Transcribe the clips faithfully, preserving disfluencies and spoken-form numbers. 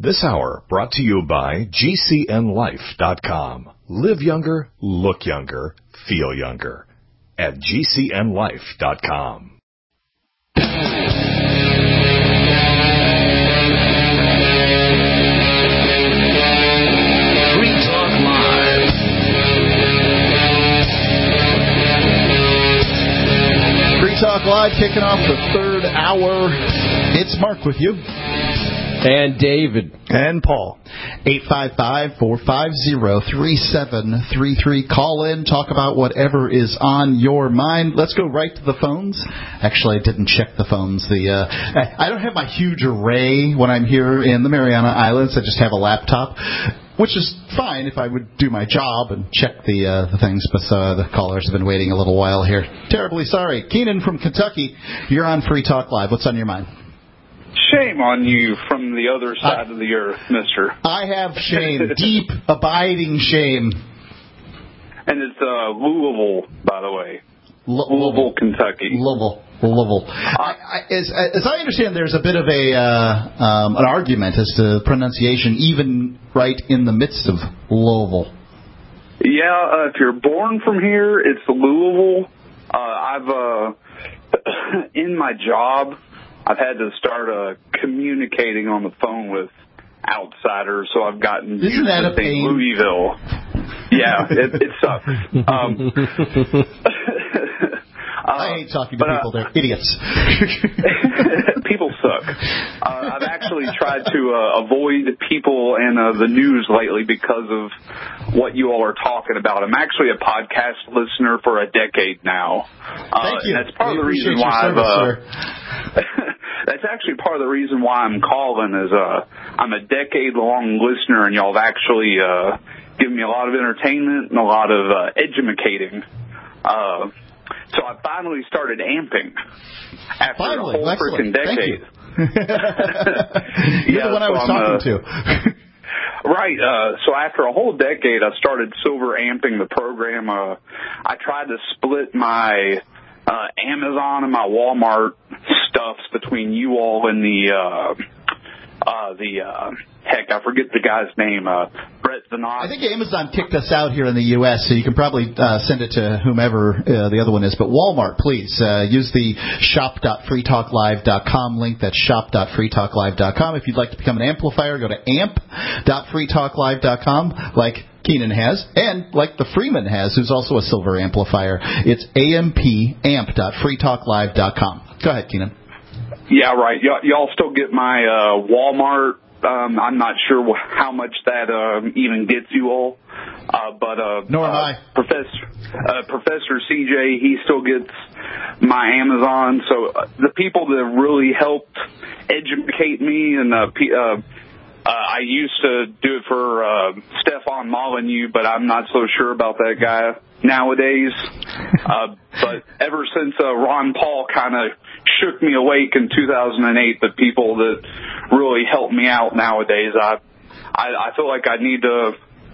This hour brought to you by G C N life dot com. Live younger, look younger, feel younger at G C N life dot com. Free Talk Live. Free Talk Live kicking off the third hour. It's Mark with you. And David. And Paul. eight five five, four five zero, three seven three three. Call in, talk about whatever is on your mind. Let's go right to the phones. Actually, I didn't check the phones. The uh, I don't have my huge array when I'm here in the Mariana Islands. I just have a laptop, which is fine if I would do my job and check the uh, the things. But uh, the callers have been waiting a little while here. Terribly sorry. Keenan from Kentucky, you're on Free Talk Live. What's on your mind? Shame on you from the other side I, of the earth, mister. I have shame, deep, abiding shame. And it's uh, Louisville, by the way. L- Louisville, Kentucky. Louisville, Louisville. I, I, as, as I understand, there's a bit of a uh, um, an argument as to pronunciation, even right in the midst of Louisville. Yeah, uh, if you're born from here, it's Louisville. Uh, I've uh, in my job, I've had to start uh, communicating on the phone with outsiders, so I've gotten Isn't used that to a saying pain? Louisville. Yeah, it, it sucks. Um, I hate talking to but, people. Uh, They're idiots. People suck. Uh, I've actually tried to uh, avoid people and uh, the news lately because of what you all are talking about. I'm actually a podcast listener for a decade now. Uh, Thank you. And that's part we of the reason your why service, I've. Uh, sir. That's actually part of the reason why I'm calling. Is uh, I'm a decade-long listener, and y'all have actually uh, given me a lot of entertainment and a lot of uh, edumacating. Uh, So I finally started amping after Finally, a whole freaking decade. Thank you. You're yeah, the one I was so talking uh, to. Right. Uh, so after a whole decade, I started silver amping the program. Uh, I tried to split my uh, Amazon and my Walmart stuffs between you all and the uh, uh, the uh, heck, I forget the guy's name. Uh, Brett Zanot. I think Amazon kicked us out here in the U S, so you can probably uh, send it to whomever uh, the other one is. But Walmart, please, uh, use the shop dot free talk live dot com link. That's shop dot free talk live dot com. If you'd like to become an amplifier, go to amp dot free talk live dot com, like Keenan has, and like the Freeman has, who's also a silver amplifier. It's amp, amp dot free talk live dot com. Go ahead, Keenan. Yeah, right. Y- y'all still get my uh, Walmart. Um, I'm not sure wh- how much that uh, even gets you all, uh, but uh, Nor am uh, I. Professor uh, Professor C J, he still gets my Amazon. So uh, the people that really helped educate me, and uh, P- uh, uh, I used to do it for uh, Stefan Molyneux, but I'm not so sure about that guy nowadays. Uh, but ever since uh, Ron Paul kind of shook me awake in two thousand eight, the people that really help me out nowadays, I I, I feel like I need to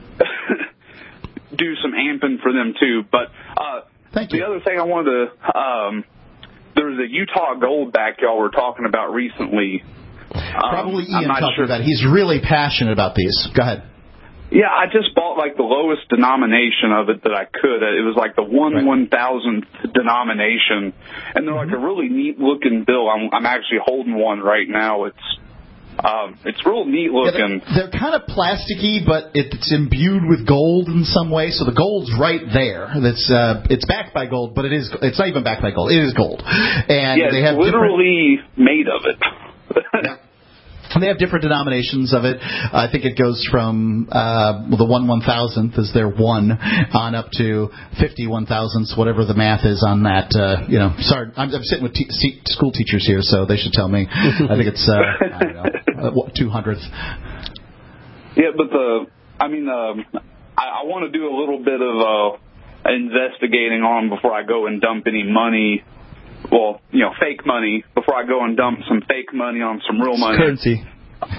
do some amping for them too. But uh, Thank you. The other thing I wanted to, um, there was a Utah Goldback y'all were talking about recently. Probably um, Ian talking sure. about it. He's really passionate about these. Go ahead. Yeah, I just bought like the lowest denomination of it that I could. It was like the one Right. one thousandth denomination, and they're Mm-hmm. like a really neat looking bill. I'm I'm actually holding one right now. It's um, it's real neat looking. Yeah, they're, they're kind of plasticky, but it's imbued with gold in some way. So the gold's right there. That's uh, it's backed by gold, but it is it's not even backed by gold. It is gold, and yeah, they it's have literally made of it. Yeah. They have different denominations of it. I think it goes from uh, well, the one one thousandth is their one on up to fifty one thousandths, whatever the math is on that. Uh, you know, sorry, I'm, I'm sitting with te- se- school teachers here, so they should tell me. I think it's uh, I don't know, two hundredth. Yeah, but the I mean, um, I, I want to do a little bit of uh, investigating on them before I go and dump any money. Well, you know, fake money before I go and dump some fake money on some real money. Currency.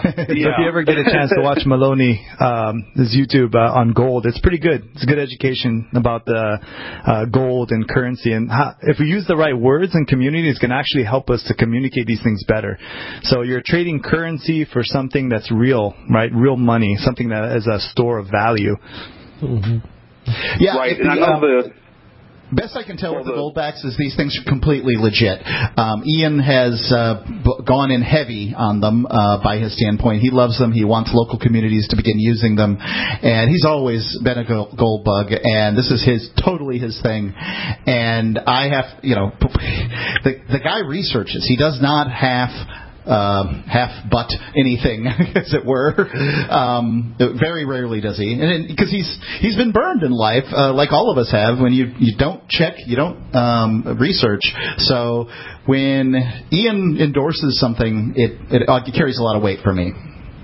So if you ever get a chance to watch Maloney, um, his YouTube uh, on gold, it's pretty good. It's a good education about the uh, gold and currency, and how, if we use the right words and community, it's going to actually help us to communicate these things better. So you're trading currency for something that's real, right? Real money, something that is a store of value. Mm-hmm. Yeah, right. It, and I know um, the best I can tell with the Goldbacks is these things are completely legit. Um, Ian has uh, b- gone in heavy on them uh, by his standpoint. He loves them. He wants local communities to begin using them, and he's always been a gold bug. And this is his totally his thing. And I have, you know, the the guy researches. He does not half. Uh, half butt anything, as it were. Um, very rarely does he, and because he's he's been burned in life, uh, like all of us have. When you you don't check, you don't um, research. So when Ian endorses something, it, it it carries a lot of weight for me.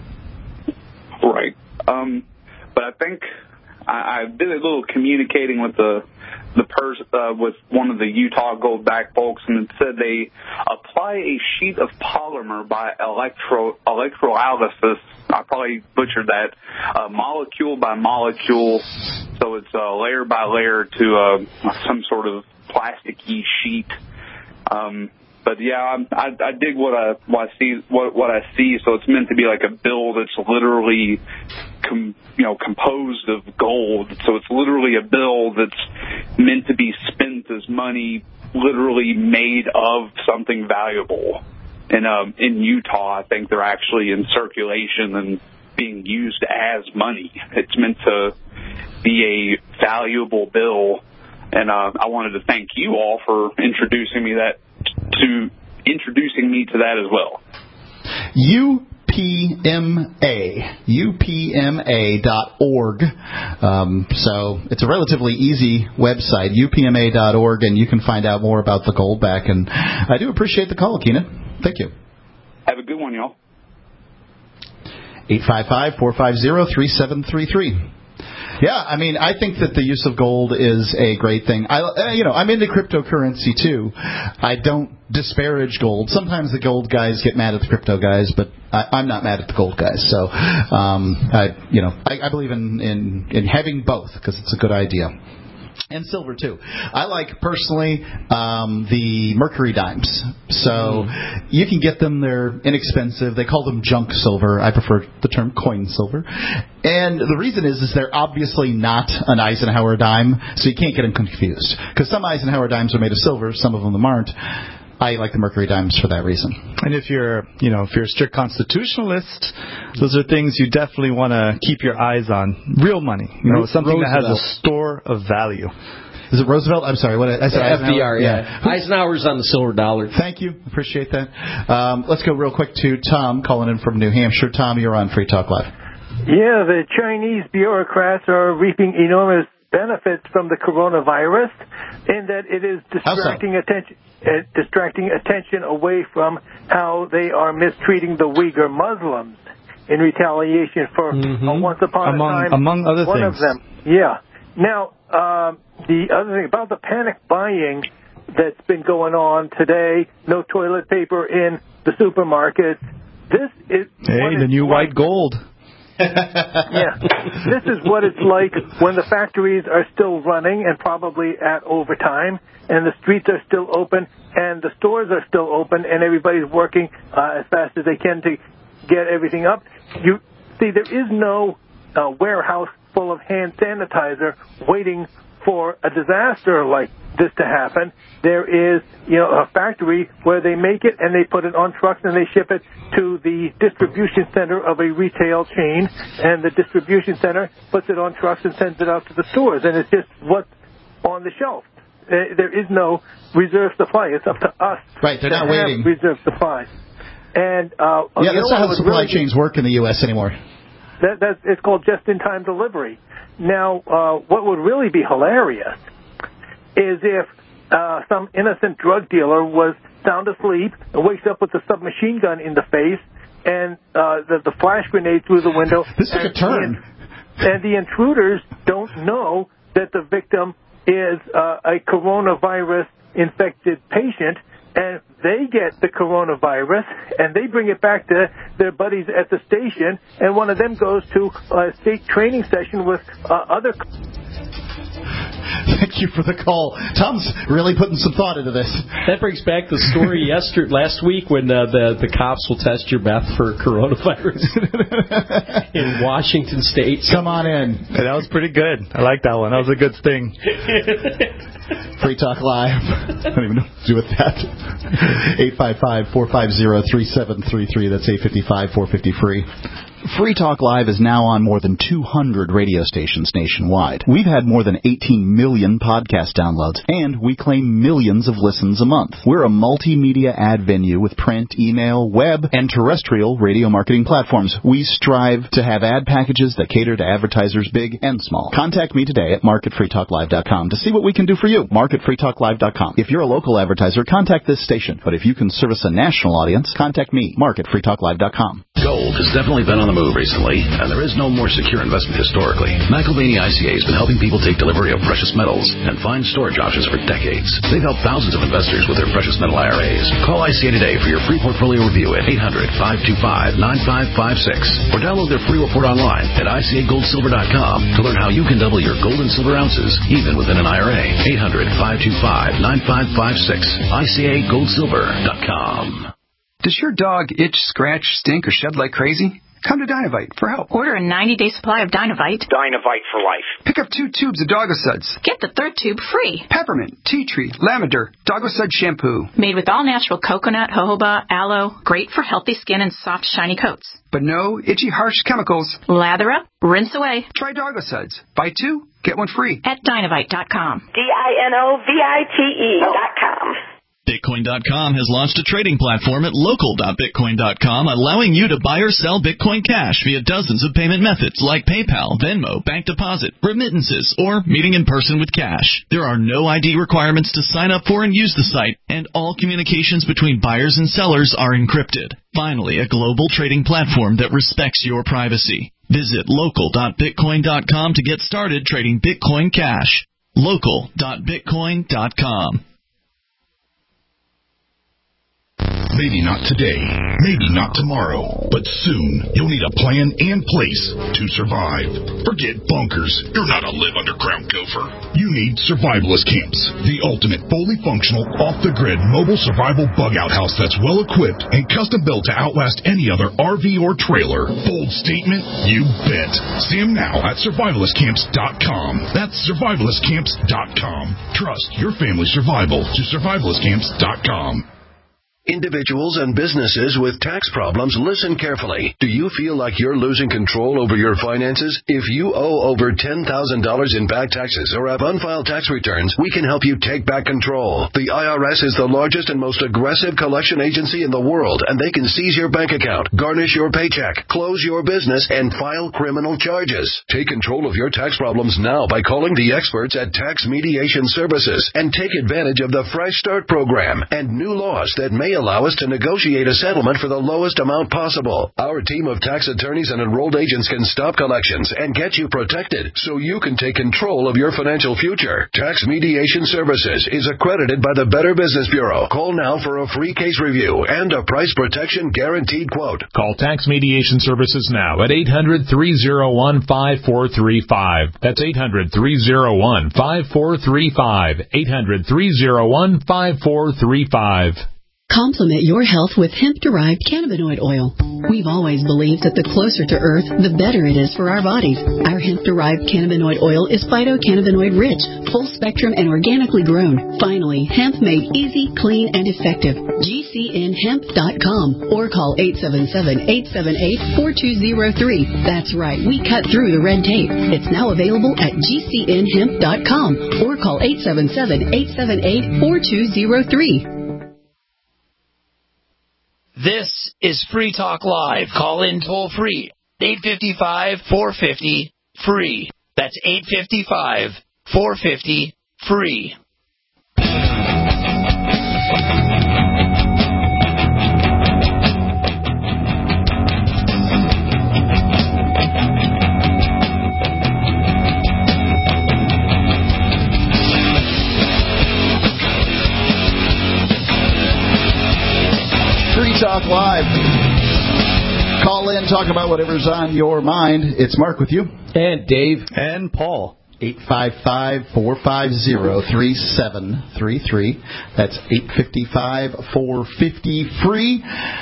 Right, um, but I think I, I did a little communicating with the. the pers- uh, with one of the Utah Goldback folks, and it said they apply a sheet of polymer by electro electrolysis. I probably butchered that. Uh, molecule by molecule, so it's uh, layer by layer to uh, some sort of plasticky sheet. Um, but yeah, I, I, I dig what I what I see what what I see. So it's meant to be like a bill that's literally. Com, you know, composed of gold. So it's literally a bill that's meant to be spent as money, literally made of something valuable. And um, in Utah, I think they're actually in circulation and being used as money. It's meant to be a valuable bill. And uh, I wanted to thank you all for introducing me that to introducing me to that as well. You. U P M A, U P M A dot org. Um, so it's a relatively easy website, U P M A dot org, and you can find out more about the Goldback. And I do appreciate the call, Keenan. Thank you. Have a good one, y'all. eight five five, four five zero, three seven three three. Yeah, I mean, I think that the use of gold is a great thing. I, you know, I'm into cryptocurrency too. I don't disparage gold. Sometimes the gold guys get mad at the crypto guys, but I, I'm not mad at the gold guys. So, um, I, you know, I, I believe in, in, in having both because it's a good idea. And silver, too. I like, personally, um, the mercury dimes. So mm. you can get them. They're inexpensive. They call them junk silver. I prefer the term coin silver. And the reason is, is they're obviously not an Eisenhower dime, so you can't get them confused. Because some Eisenhower dimes are made of silver, some of them aren't. I like the mercury dimes for that reason. And if you're, you know, if you're a strict constitutionalist, those are things you definitely want to keep your eyes on. Real money, you know, something Roosevelt. That has a store of value. Is it Roosevelt? I'm sorry. What I said? F D R. Yeah. yeah. Eisenhower's on the silver dollar. Thank you. Appreciate that. Um, let's go real quick to Tom calling in from New Hampshire. Tom, you're on Free Talk Live. Yeah, the Chinese bureaucrats are reaping enormous benefits from the coronavirus in that it is distracting so? attention. Uh, distracting attention away from how they are mistreating the Uyghur Muslims in retaliation for mm-hmm. uh, once upon among, a time among other one things. of them. Yeah. Now, um, the other thing about the panic buying that's been going on today, no toilet paper in the supermarkets. This is hey, the new like. white gold. Yeah, this is what it's like when the factories are still running and probably at overtime, and the streets are still open, and the stores are still open, and everybody's working uh, as fast as they can to get everything up. You see, there is no uh, warehouse full of hand sanitizer waiting for a disaster like this to happen. There is, you know, a factory where they make it and they put it on trucks and they ship it to the distribution center of a retail chain, and the distribution center puts it on trucks and sends it out to the stores, and it's just what's on the shelf. Uh, there is no reserve supply. It's up to us. Right, they're not waiting. Reserve supply. And uh, yeah, that's not how supply really chains work in the U S anymore. That, that it's called just-in-time delivery. Now, uh, what would really be hilarious is if uh, some innocent drug dealer was sound asleep and wakes up with a submachine gun in the face and uh, the, the flash grenade through the window. This took a turn. The, and the intruders don't know that the victim is uh, a coronavirus-infected patient, and they get the coronavirus, and they bring it back to their buddies at the station, and one of them goes to a state training session with uh, other... Thank you for the call. Tom's really putting some thought into this. That brings back the story yesterday, last week when uh, the, the cops will test your meth for coronavirus in Washington State. Come on in. Yeah, that was pretty good. I like that one. That was a good sting. Free Talk Live. I don't even know what to do with that. eight five five, four five zero, three seven three three. That's eight five five, four five zero, free. Free Talk Live is now on more than two hundred radio stations nationwide. We've had more than eighteen million podcast downloads, and we claim millions of listens a month. We're a multimedia ad venue with print, email, web, and terrestrial radio marketing platforms. We strive to have ad packages that cater to advertisers big and small. Contact me today at market free talk live dot com to see what we can do for you. market free talk live dot com. If you're a local advertiser, contact this station. But if you can service a national audience, contact me, market free talk live dot com. Gold has definitely been on the move recently, and there is no more secure investment historically. McElvaney I C A has been helping people take delivery of precious metals and find storage options for decades. They've helped thousands of investors with their precious metal I R As. Call I C A today for your free portfolio review at eight hundred, five two five, nine five five six or download their free report online at I C A gold silver dot com to learn how you can double your gold and silver ounces even within an I R A. eight hundred, five two five, nine five five six. I C A gold silver dot com. Does your dog itch, scratch, stink, or shed like crazy? Come to Dynovite for help. Order a ninety-day supply of Dynovite. Dynovite for life. Pick up two tubes of Dogosuds. Get the third tube free. Peppermint, tea tree, lavender, Dogosud shampoo. Made with all-natural coconut, jojoba, aloe. Great for healthy skin and soft, shiny coats. But no itchy, harsh chemicals. Lather up, rinse away. Try Dogosuds. Buy two, get one free. At Dynovite dot com. D I N O V I T E dot com. Bitcoin dot com has launched a trading platform at local dot bitcoin dot com, allowing you to buy or sell Bitcoin Cash via dozens of payment methods like PayPal, Venmo, bank deposit, remittances, or meeting in person with cash. There are no I D requirements to sign up for and use the site, and all communications between buyers and sellers are encrypted. Finally, a global trading platform that respects your privacy. Visit local dot bitcoin dot com to get started trading Bitcoin Cash. local dot bitcoin dot com. Maybe not today, maybe not tomorrow, but soon you'll need a plan and place to survive. Forget bunkers. You're not a live underground gopher. You need Survivalist Camps, the ultimate fully functional, off-the-grid mobile survival bug-out house that's well-equipped and custom-built to outlast any other R V or trailer. Bold statement? You bet. See them now at survivalist camps dot com. That's survivalist camps dot com. Trust your family's survival to survivalist camps dot com. Individuals and businesses with tax problems, listen carefully. Do you feel like you're losing control over your finances? If you owe over ten thousand dollars in back taxes or have unfiled tax returns, we can help you take back control. The I R S is the largest and most aggressive collection agency in the world, and they can seize your bank account, garnish your paycheck, close your business, and file criminal charges. Take control of your tax problems now by calling the experts at Tax Mediation Services and take advantage of the Fresh Start program and new laws that may allow us to negotiate a settlement for the lowest amount possible. Our team of tax attorneys and enrolled agents can stop collections and get you protected so you can take control of your financial future. Tax Mediation Services is accredited by the Better Business Bureau. Call now for a free case review and a price protection guaranteed quote. Call Tax Mediation Services now at eight hundred, three oh one, five four three five. That's eight hundred, three oh one, five four three five. eight hundred, three oh one, five four three five. Complement your health with hemp-derived cannabinoid oil. We've always believed that the closer to Earth, the better it is for our bodies. Our hemp-derived cannabinoid oil is phytocannabinoid-rich, full-spectrum, and organically grown. Finally, hemp made easy, clean, and effective. G C N hemp dot com or call eight seven seven, eight seven eight, four two zero three. That's right, we cut through the red tape. It's now available at G C N hemp dot com or call eight seven seven, eight seven eight, four two zero three. This is Free Talk Live. Call in toll free. eight five five, four five zero, free. That's eight five five, four five zero, free. Live. Call in, talk about whatever's on your mind. It's Mark with you. And Dave. And Paul. eight five five, four five zero, three seven three three. That's eight five five, four five zero, free.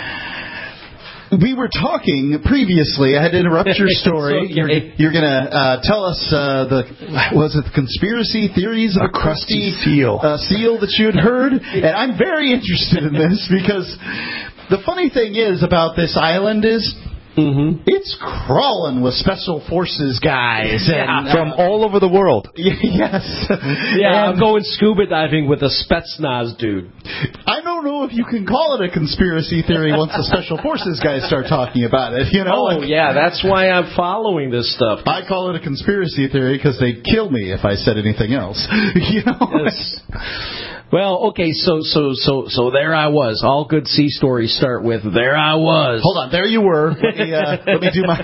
We were talking previously. I had to interrupt your story. Okay. You're, you're going to uh, tell us uh, the was it the conspiracy theories of a, a crusty, crusty seal uh, seal that you had heard, and I'm very interested in this because the funny thing is about this island is. Mm-hmm. It's crawling with special forces guys yeah, and, uh, from all over the world. Yes. Yeah, I'm going scuba diving with a Spetsnaz dude. I don't know if you can call it a conspiracy theory once the special forces guys start talking about it. You know? Oh, like, yeah, that's why I'm following this stuff. I call it a conspiracy theory because they'd kill me if I said anything else. You know? Yes. Well, okay, so so so so there I was. All good sea stories start with there I was. Hold on, there you were. Let me uh, let me do my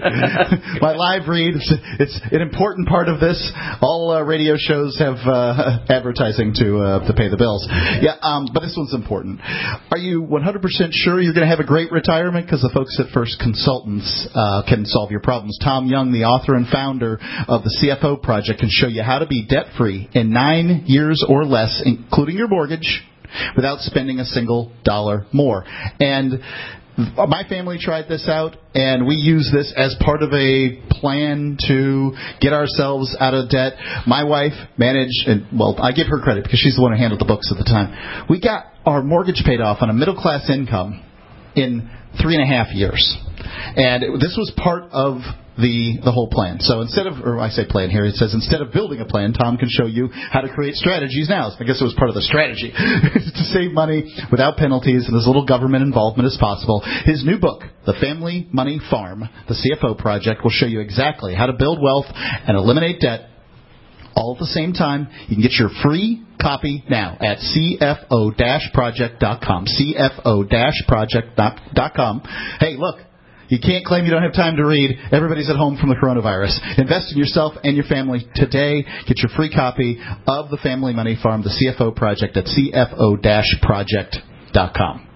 my live read. It's, it's an important part of this. All uh, radio shows have uh, advertising to uh, to pay the bills. Yeah, um, but this one's important. Are you one hundred percent sure you're going to have a great retirement? Because the folks at First Consultants uh, can solve your problems. Tom Young, the author and founder of the C F O Project, can show you how to be debt free in nine years or less, including your mortgage, without spending a single dollar more. And my family tried this out, and we use this as part of a plan to get ourselves out of debt. My wife managed, and well, I give her credit because she's the one who handled the books at the time. We got our mortgage paid off on a middle-class income in three and a half years. And it, this was part of the the whole plan. So instead of, or I say plan here, it says instead of building a plan, Tom can show you how to create strategies now. I guess it was part of the strategy to save money without penalties and as little government involvement as possible. His new book, The Family Money Farm, the C F O Project, will show you exactly how to build wealth and eliminate debt all at the same time. You can get your free copy now at C F O project dot com. C F O project dot com. Hey, look. You can't claim you don't have time to read. Everybody's at home from the coronavirus. Invest in yourself and your family today. Get your free copy of The Family Money Farm, the C F O Project, at C F O project dot com.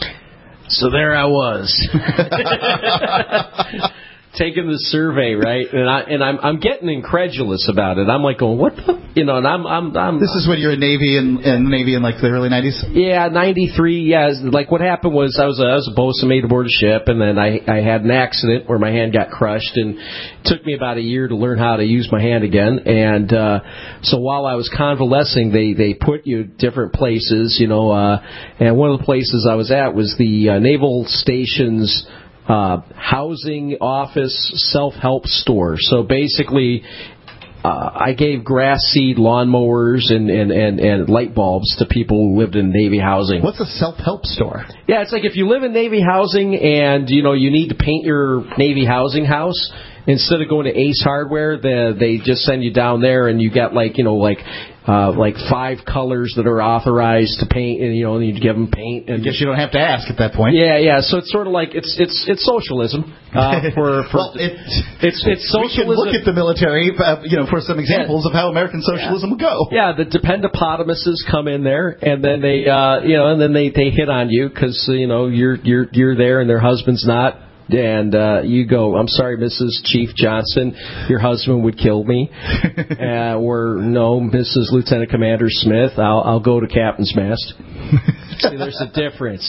So there I was. Taking the survey, right? And I and I'm I'm getting incredulous about it. I'm like going, what the, you know? And I'm I'm I'm. This is when you're in Navy and, and Navy in like the early nineties. Yeah, ninety-three. Yeah, like what happened was I was a, I was a bosun mate aboard a ship, and then I I had an accident where my hand got crushed, and it took me about a year to learn how to use my hand again. And uh, so while I was convalescing, they they put you different places, you know. Uh, and one of the places I was at was the uh, Naval Station's Uh, housing, office, self-help store. So basically, uh, I gave grass seed lawnmowers and, and, and, and light bulbs to people who lived in Navy housing. What's a self-help store? Yeah, it's like if you live in Navy housing and, you know, you need to paint your Navy housing house, instead of going to Ace Hardware, the, they just send you down there and you got like, you know, like, Uh, like five colors that are authorized to paint, and you know, you give them paint. And I guess you don't have to ask at that point. Yeah, yeah. So it's sort of like it's it's it's socialism. Uh, for, for well, it, it's it's socialism. We can look at the military, uh, you know, for some examples yeah. of how American socialism yeah. would go. Yeah, the dependopotamuses come in there, and then they, uh, you know, and then they, they hit on you because you know you're you're you're there and their husband's not. And uh, you go, I'm sorry, Missus Chief Johnson, your husband would kill me. uh, or, no, Missus Lieutenant Commander Smith, I'll, I'll go to Captain's Mast. See, there's a difference.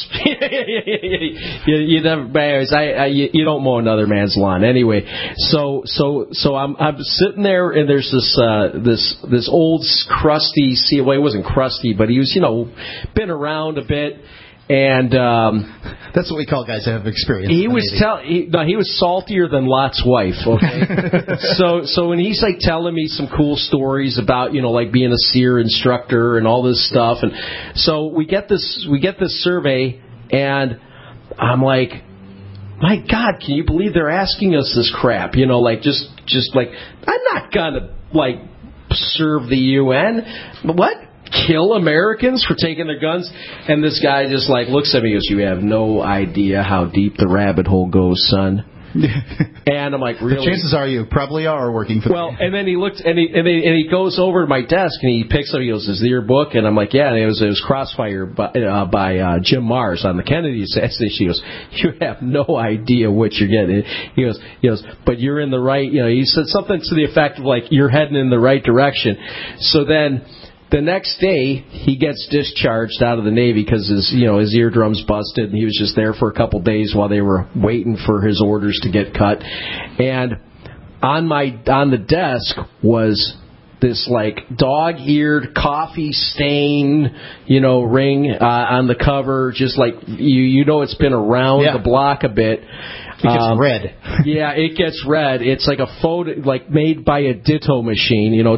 you, you never, I, I, you, you don't mow another man's lawn. Anyway, so so so I'm I'm sitting there, and there's this uh, this this old crusty, see, well, he wasn't crusty, but he was, you know, been around a bit. And um, that's what we call guys that have experience. He was tell he, no, he was saltier than Lot's wife. Okay, so so when he's like telling me some cool stories about you know like being a SEER instructor and all this stuff, and so we get this we get this survey, and I'm like, my God, can you believe they're asking us this crap? You know, like just just like I'm not gonna like serve the U N, but what? Kill Americans for taking their guns? And this guy just like looks at me and goes, you have no idea how deep the rabbit hole goes, son. And I'm like, really? The chances are you probably are working for. Well, and then he looked, and he and, he and he goes over to my desk and he picks up. He goes, "Is it your book?" And I'm like, "Yeah." And it was it was Crossfire by, uh, by uh, Jim Mars on the Kennedy assassination. He goes, "You have no idea what you're getting." He goes, "He goes, but you're in the right." You know, he said something to the effect of like, "You're heading in the right direction." So then. The next day, he gets discharged out of the Navy because his, you know, his eardrums busted, and he was just there for a couple days while they were waiting for his orders to get cut. And on my on the desk was this like dog-eared, coffee stain, you know, ring uh, on the cover, just like you you know it's been around yeah. the block a bit. It gets um, red. Yeah, it gets red. It's like a photo, like made by a Ditto machine, you know.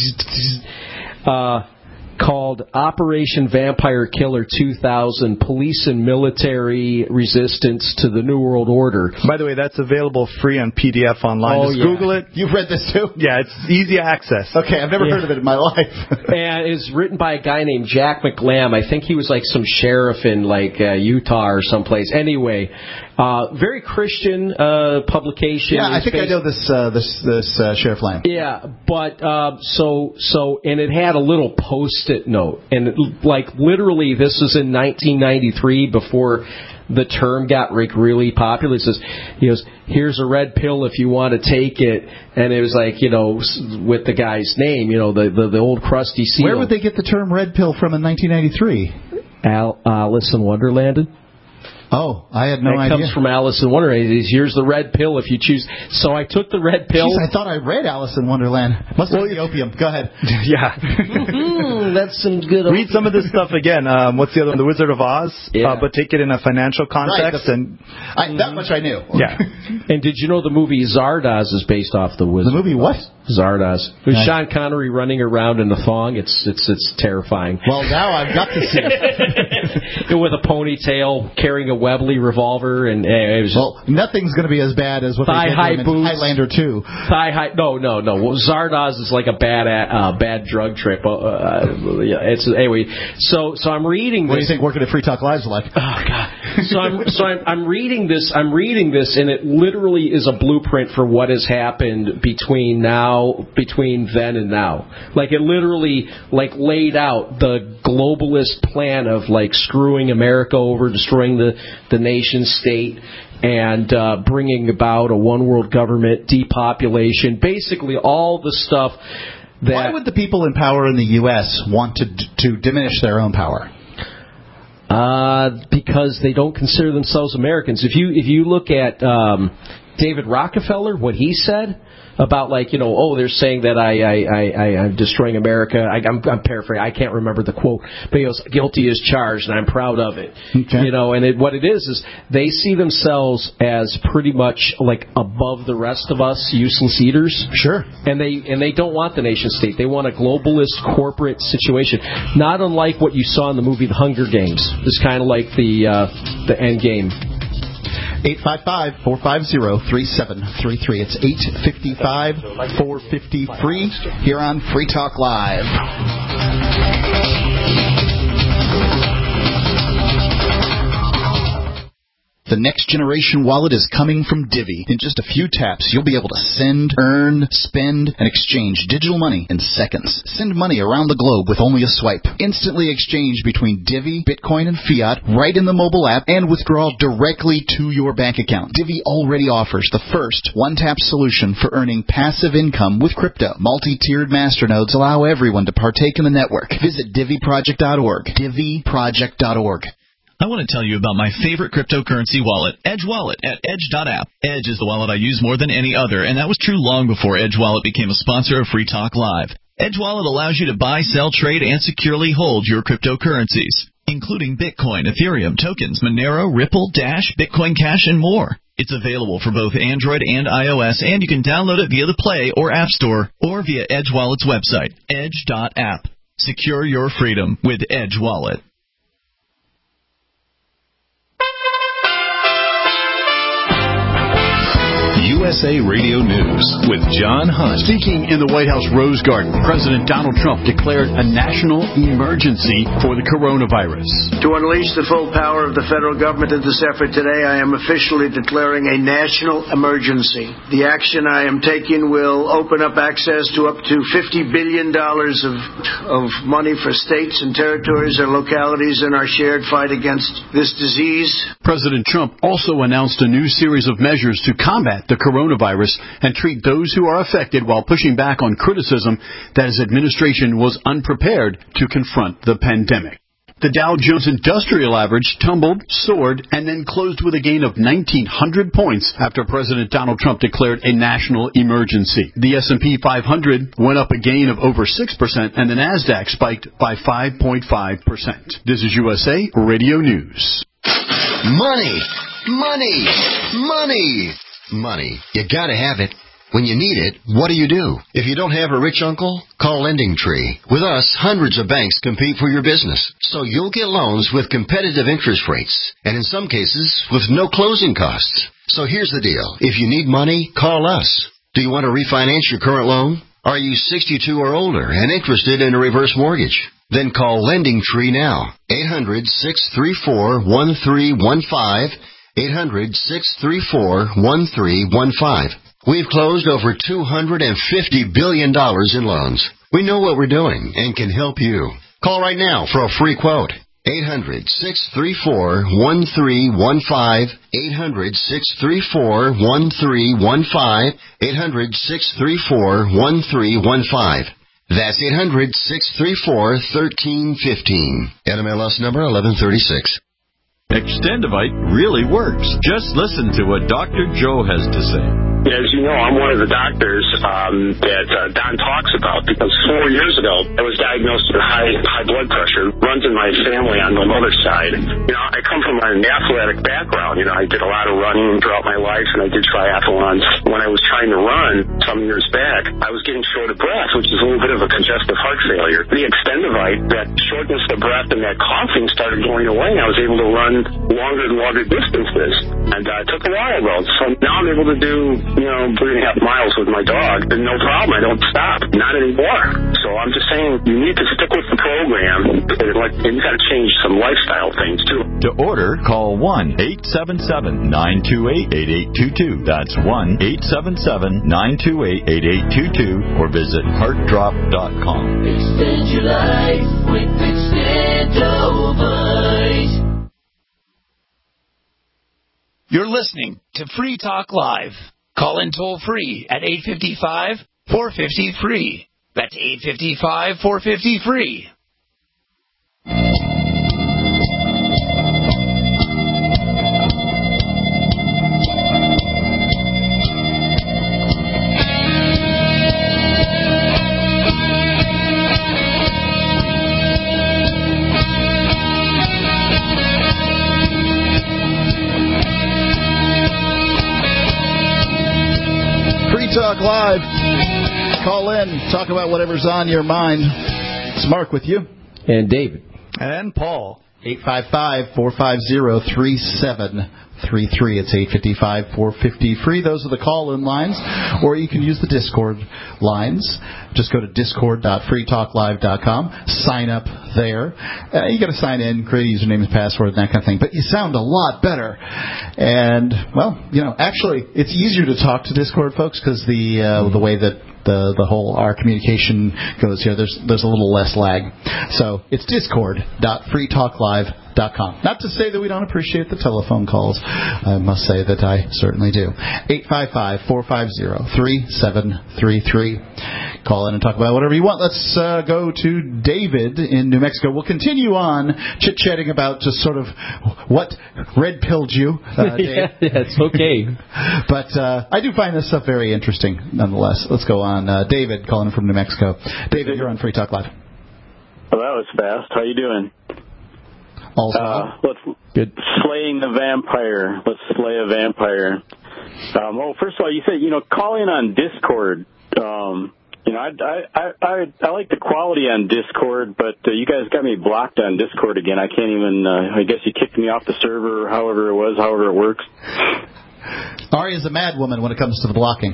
Uh, called Operation Vampire Killer two thousand, Police and Military Resistance to the New World Order. By the way, that's available free on P D F online. Oh, Just yeah. Google it. You've read this too? Yeah, it's easy access. Okay, I've never yeah. heard of it in my life. And it's written by a guy named Jack McLam. I think he was like some sheriff in like uh, Utah or someplace. Anyway, uh, very Christian uh, publication. Yeah, I It's think based- I know this uh, this this uh, Sheriff Lamb. Yeah, but uh, so so, and it had a little post-it note, and it, like literally, this was in nineteen ninety-three before the term got like really popular. It says, he goes, "Here's a red pill if you want to take it," and it was like, you know, with the guy's name, you know, the the, the old crusty seal. Where would they get the term red pill from in nineteen ninety-three? Al, Alice in Wonderland. Oh, I had no that idea. It comes from Alice in Wonderland. Here's the red pill if you choose. So I took the red pill. Jeez, I thought I read Alice in Wonderland. Must well, be the opium. Go ahead. Yeah. mm, that's some good opium. Read some of this stuff again. Um, what's the other one? The Wizard of Oz. Yeah. Uh, but take it in a financial context. Right, and I, that much I knew. Yeah. And did you know the movie Zardoz is based off the Wizard? The movie what? Zardoz. With nice. Sean Connery running around in the thong. It's it's it's terrifying. Well, now I've got to see it. With a ponytail, carrying a Webley revolver, and uh, it was well, nothing's going to be as bad as what thigh they did high in boots. Highlander two. Thigh high. No, no, no. Well, Zardoz is like a bad uh, bad drug trip. Uh, uh, yeah, it's anyway. So so I'm reading this. What do you think working at Free Talk Live is like? Oh God. So I'm so I'm, I'm reading this. I'm reading this, and it literally is a blueprint for what has happened between now, between then and now. Like it literally like laid out the globalist plan of like screwing America over, destroying the the nation state, and uh, bringing about a one world government, depopulation, basically all the stuff. That Why would the people in power in the U S want to to diminish their own power? Uh, because they don't consider themselves Americans. If you if you look at um, David Rockefeller, what he said about like, you know, oh, they're saying that I, I, I, I, I'm destroying America. I, I'm, I'm paraphrasing. I can't remember the quote. But he goes, guilty as charged, and I'm proud of it. Okay. You know, and it, what it is is they see themselves as pretty much like above the rest of us, useless eaters. Sure. And they and they don't want the nation state. They want a globalist corporate situation. Not unlike what you saw in the movie The Hunger Games. It's kind of like the uh, the end game. eight five five, four five zero, three seven three three. It's eight five five, four five zero, free here on Free Talk Live. The next generation wallet is coming from Divvy. In just a few taps, you'll be able to send, earn, spend, and exchange digital money in seconds. Send money around the globe with only a swipe. Instantly exchange between Divvy, Bitcoin, and fiat right in the mobile app and withdraw directly to your bank account. Divvy already offers the first one-tap solution for earning passive income with crypto. Multi-tiered masternodes allow everyone to partake in the network. Visit Divvy Project dot org. Divvy Project dot org. I want to tell you about my favorite cryptocurrency wallet, Edge Wallet, at edge dot app. Edge is the wallet I use more than any other, and that was true long before Edge Wallet became a sponsor of Free Talk Live. Edge Wallet allows you to buy, sell, trade, and securely hold your cryptocurrencies, including Bitcoin, Ethereum, tokens, Monero, Ripple, Dash, Bitcoin Cash, and more. It's available for both Android and iOS, and you can download it via the Play or App Store or via Edge Wallet's website, edge dot app. Secure your freedom with Edge Wallet. U S A Radio News with John Hunt. Speaking in the White House Rose Garden, President Donald Trump declared a national emergency for the coronavirus. To unleash the full power of the federal government in this effort today, I am officially declaring a national emergency. The action I am taking will open up access to up to fifty billion dollars of, of money for states and territories and localities in our shared fight against this disease. President Trump also announced a new series of measures to combat the coronavirus and treat those who are affected, while pushing back on criticism that his administration was unprepared to confront the pandemic. The Dow Jones Industrial Average tumbled, soared, and then closed with a gain of nineteen hundred points after President Donald Trump declared a national emergency. The S and P five hundred went up a gain of over six percent, and the NASDAQ spiked by five point five percent. This is U S A Radio News. Money, money, money, money. You gotta have it. When you need it, what do you do? If you don't have a rich uncle, call Lending Tree. With us, hundreds of banks compete for your business, so you'll get loans with competitive interest rates, and in some cases, with no closing costs. So here's the deal. If you need money, call us. Do you want to refinance your current loan? Are you sixty-two or older and interested in a reverse mortgage? Then call Lending Tree now. eight hundred, six three four, one three one five. eight hundred, six three four, one three one five. We've closed over two hundred fifty billion dollars in loans. We know what we're doing and can help you. Call right now for a free quote. eight hundred, six three four, one three one five. eight hundred, six three four, one three one five. eight hundred, six three four, one three one five. That's eight hundred, six three four, one three one five. N M L S number eleven thirty-six. Extendivite really works. Just listen to what Doctor Joe has to say. As you know, I'm one of the doctors um, that uh, Don talks about, because four years ago I was diagnosed with high high blood pressure. Runs in my family on my mother's side. You know, I come from an athletic background. You know, I did a lot of running throughout my life, and I did triathlons. When I was trying to run some years back, I was getting short of breath, which is a little bit of a congestive heart failure. The Extendivite, that shortness of breath and that coughing started going away, and I was able to run longer and longer distances. And uh, it took a while, though. So now I'm able to do, you know, three and a half miles with my dog, and no problem. I don't stop. Not anymore. So I'm just saying, you need to stick with the program, and, like, and you got to change some lifestyle things, too. To order, call one eight seven seven, nine two eight, eight eight two two. That's one eight seven seven, nine two eight, eight eight two two, or visit heart drop dot com. Extend your life with Extendivite. You're listening to Free Talk Live. Call in toll free at eight five five, four five zero, free. That's eight five five, four five zero, free. Talk Live. Call in. Talk about whatever's on your mind. It's Mark with you. And David. And Paul. eight five five, four five zero, three seven three three. It's eight five five, four five zero, free. Those are the call-in lines. Or you can use the Discord lines. Just go to discord dot free talk live dot com. Sign up there. Uh, you got to sign in, create a username and password and that kind of thing. But you sound a lot better. And, well, you know, actually, it's easier to talk to Discord folks because the uh, the way that the the whole our communication goes here, there's there's a little less lag. So it's discord dot free talk live dot com. Not to say that we don't appreciate the telephone calls. I must say that I certainly do. eight five five, four five zero, three seven three three. Call in and talk about whatever you want. Let's uh, go to David in New Mexico. We'll continue on chit-chatting about just sort of what red-pilled you, uh, Dave. yeah, yeah, it's okay. But uh, I do find this stuff very interesting, nonetheless. Let's go on. Uh, David, calling in from New Mexico. David, you're on Free Talk Live. Well, that was fast. How you doing? Also, uh, let's good. Slaying the vampire. Let's slay a vampire. Um, well, first of all, you said, you know, calling on Discord. Um, you know, I, I, I, I like the quality on Discord, but uh, you guys got me blocked on Discord again. I can't even, uh, I guess you kicked me off the server or however it was, however it works. Ari is a mad woman when it comes to the blocking.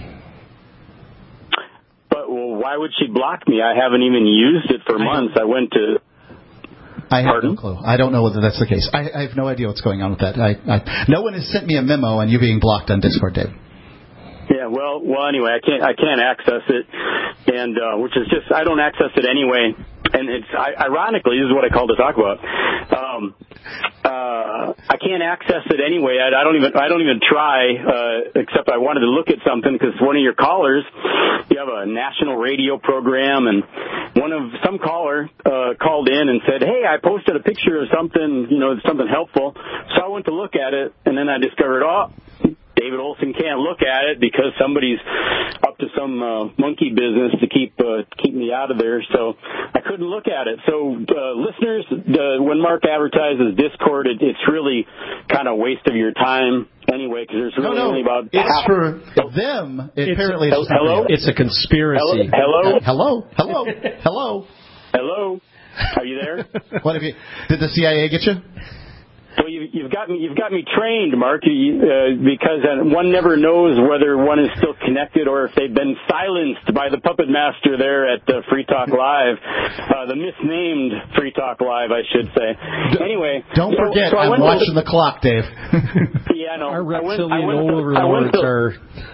But well, why would she block me? I haven't even used it for months. I went to. I have Pardon? no clue. I don't know whether that's the case. I, I have no idea what's going on with that. I, I, no one has sent me a memo on you being blocked on Discord, Dave. Yeah, well, well. Anyway, I can't, I can't access it, and uh, which is just I don't access it anyway. And it's I, ironically, this is what I called to talk about. Um, uh, I can't access it anyway. I, I don't even I don't even try. Uh, except I wanted to look at something because one of your callers, you have a national radio program, and one of some caller uh, called in and said, "Hey, I posted a picture of something, you know, something helpful." So I went to look at it, and then I discovered, oh, David Olson can't look at it because somebody's up to some uh, monkey business to keep uh, keep me out of there. So I couldn't look at it. So uh, listeners, uh, when Mark advertises Discord, it, it's really kind of a waste of your time anyway because there's really no, no. only about it's half. for them. It, apparently, it's hello. It's a conspiracy. Hello. Hello. Hello. Hello. Hello. Are you there? What have you? Did the C I A get you? Well, you, you've got me. You've got me trained, Mark, you, uh, because uh, one never knows whether one is still connected or if they've been silenced by the puppet master there at uh, Free Talk Live, uh, the misnamed Free Talk Live, I should say. D- anyway, don't so, forget, so I'm watching to, the clock, Dave. Yeah, no. Our reptilian I went, I went overlords to, are.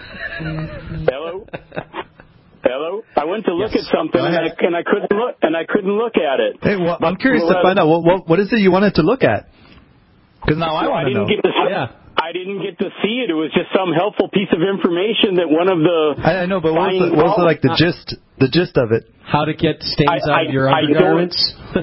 Hello. Hello. I went to look yes. at something and I, and I couldn't look and I couldn't look at it. Hey, well, but, I'm curious well, to find out what, what what is it you wanted to look at? Because now I well, want to know. Get to, yeah. I didn't get to see it. It was just some helpful piece of information that one of the. I, I know, but what was, the, what was the, like the gist? The gist of it? How to get stains I, out I, of your I undergarments.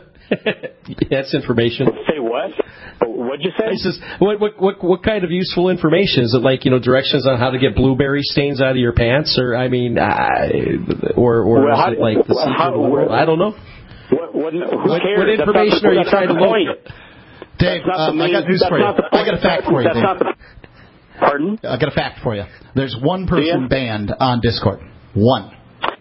That's information. Say what? What'd you say? It's just, what, what what what kind of useful information is it? Like, you know, directions on how to get blueberry stains out of your pants, or I mean, I, or or well, is how, it like the well, how, world? I don't know. What, what, who what, cares? what information the, are you trying to look? Dave, um, I got news for you. I got a fact for you, Dave. The, pardon? I got a fact for you. There's one person banned on Discord. One.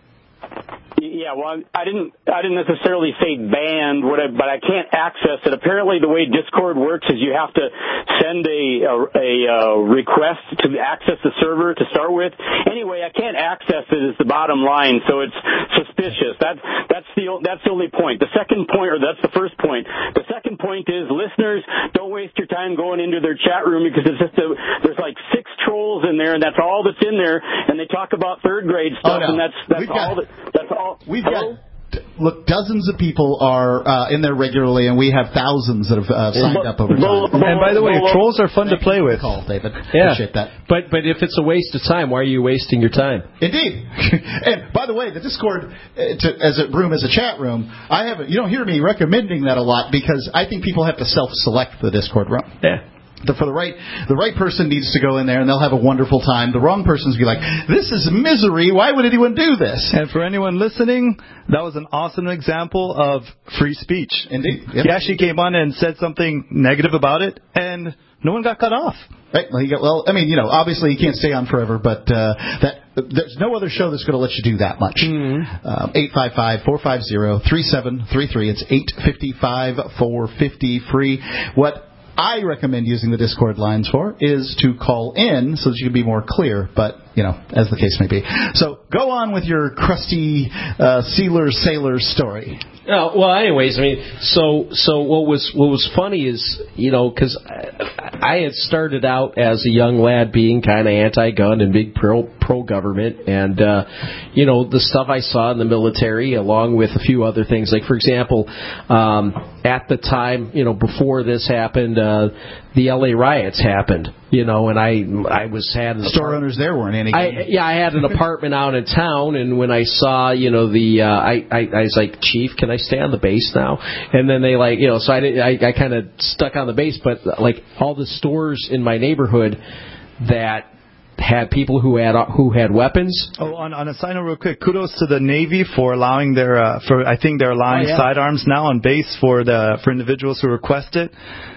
Yeah, well, I didn't, I didn't necessarily say banned, but I can't access it. Apparently, the way Discord works is you have to send a, a, a request to access the server to start with. Anyway, I can't access it. Is the bottom line, so it's suspicious. That that's the that's the only point. The second point, or that's the first point. The second point is, listeners, don't waste your time going into their chat room because it's just a, there's like six trolls in there, and that's all that's in there, and they talk about third grade stuff, oh, no. and that's that's We've all got, that that's all. We've Hello? got, look, dozens of people are uh, in there regularly, and we have thousands that have uh, signed up over time. And by the way, trolls are fun to play with. Call, David. Yeah. Appreciate that. But but if it's a waste of time, why are you wasting your time? Indeed. And by the way, the Discord, uh, to, as a room, as a chat room, I haven't. You don't hear me recommending that a lot because I think people have to self-select the Discord room. Yeah. The, for the right, the right person needs to go in there and they'll have a wonderful time. The wrong person's be like, "This is misery. Why would anyone do this?" And for anyone listening, that was an awesome example of free speech. Indeed, yep. He actually came on and said something negative about it, and no one got cut off. Right. Well, you got, well, I mean, you know, obviously you can't stay on forever, but uh, that there's no other show that's going to let you do that much. Eight five five four five zero three seven three three. It's eight fifty five four fifty free. What I recommend using the Discord lines for is to call in so that you can be more clear, but, you know, as the case may be. So go on with your crusty uh, sealer sailor story. Oh, well, anyways, I mean, so so what was what was funny is, you know, because I, I had started out as a young lad being kind of anti-gun and big pro pro government, and uh, you know, the stuff I saw in the military, along with a few other things, like for example, um, at the time, you know, before this happened, uh, the L A riots happened, you know, and I I was had an store owners there weren't any. I, yeah, I had an apartment out in town, and when I saw, you know, the uh, I, I I was like, "Chief, can I stay on the base now?" And then they like, you know, so I did, I, I kind of stuck on the base, but like all the stores in my neighborhood that had people who had who had weapons. Oh, on, on a side note, real quick, kudos to the Navy for allowing their uh, for I think they're allowing oh, yeah. sidearms now on base for the for individuals who request it.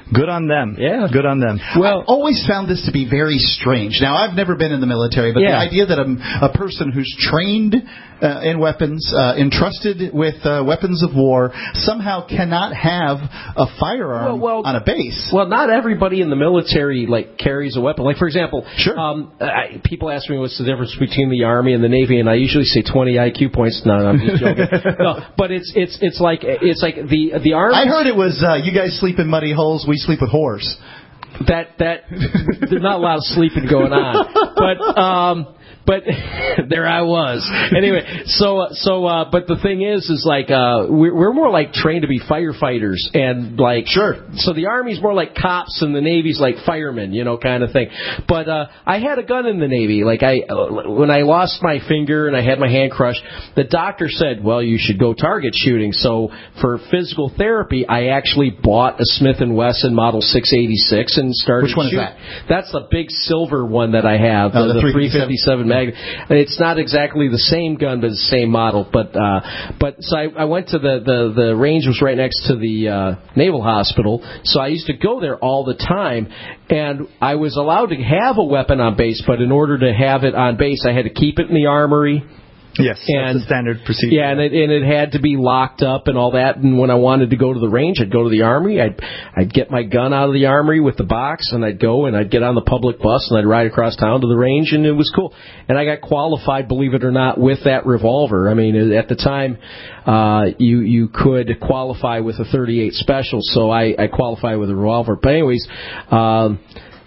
Good on them. Yeah. Good on them. Well, I've always found this to be very strange. Now, I've never been in the military, but yeah. the idea that a, a person who's trained uh, in weapons, uh, entrusted with uh, weapons of war, somehow cannot have a firearm well, well, on a base. Well, not everybody in the military like carries a weapon. Like, for example, sure. um, I, people ask me what's the difference between the Army and the Navy, and I usually say twenty I Q points. No, I'm just joking. No, but it's it's it's like it's like the the Army. I heard it was uh, you guys sleep in muddy holes, we sleep with whores. That that there's not a lot of sleeping going on, but um, but there I was. Anyway, so so uh, but the thing is, is like uh, we're, we're more like trained to be firefighters, and like sure. So the Army's more like cops, and the Navy's like firemen, you know, kind of thing. But uh, I had a gun in the Navy. Like I when I lost my finger and I had my hand crushed, the doctor said, well, you should go target shooting. So for physical therapy, I actually bought a Smith and Wesson Model six eighty-six and started. Which one shooting. is that? That's the big silver one that I have, oh, the, the, the three fifty-seven Magnum. It's not exactly the same gun, but the same model. But uh, but so I, I went to the, the the range was right next to the uh, Naval Hospital, so I used to go there all the time, and I was allowed to have a weapon on base, but in order to have it on base, I had to keep it in the armory. Yes, and, that's the standard procedure. Yeah, and it, and it had to be locked up and all that. And when I wanted to go to the range, I'd go to the armory. I'd I'd get my gun out of the armory with the box, and I'd go and I'd get on the public bus and I'd ride across town to the range, and it was cool. And I got qualified, believe it or not, with that revolver. I mean, at the time, uh, you you could qualify with a thirty-eight Special, so I, I qualified with a revolver. But anyways, um,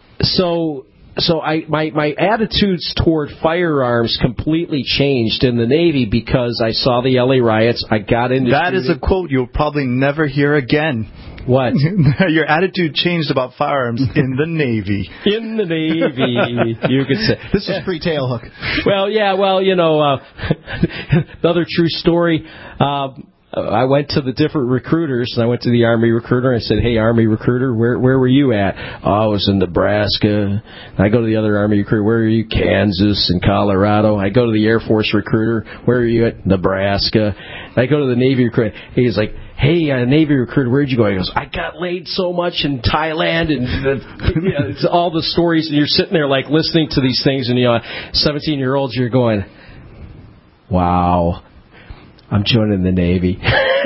so. So I my, my attitudes toward firearms completely changed in the Navy because I saw the L A riots. I got into That shooting. is a quote you'll probably never hear again. What? Your attitude changed about firearms in the Navy. In the Navy, you could say. This was pre-tail hook. Well, yeah, well, you know, uh, another true story. Uh, I went to the different recruiters, and I went to the Army recruiter, and I said, hey, Army recruiter, where where were you at? Oh, I was in Nebraska. And I go to the other Army recruiter, where are you? Kansas and Colorado. I go to the Air Force recruiter, where are you at? Nebraska. And I go to the Navy recruiter. He's like, hey, uh, Navy recruiter, where'd you go? He goes, I got laid so much in Thailand, and uh, you know, it's all the stories, and you're sitting there, like, listening to these things, and, you know, seventeen-year-olds, you're going, wow. I'm joining the Navy.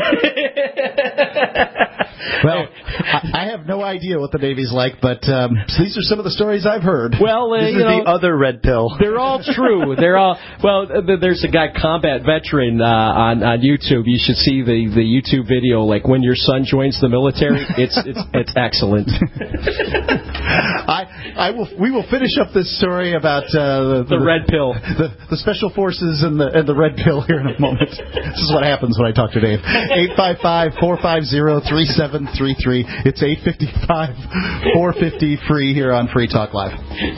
Well, I, I have no idea what the Navy's like, but um, these are some of the stories I've heard. Well, uh, this you is know, the other red pill. They're all true. They're all well. There's a guy, Combat Veteran, uh, on on YouTube. You should see the, the YouTube video. Like when your son joins the military, it's it's it's excellent. I I will we will finish up this story about uh, the, the, the red pill, the, the special forces and the and the red pill here in a moment. This is what happens when I talk to Dave. eight five five, four five zero, three seven three three. It's eight five five, four five zero, free here on Free Talk Live.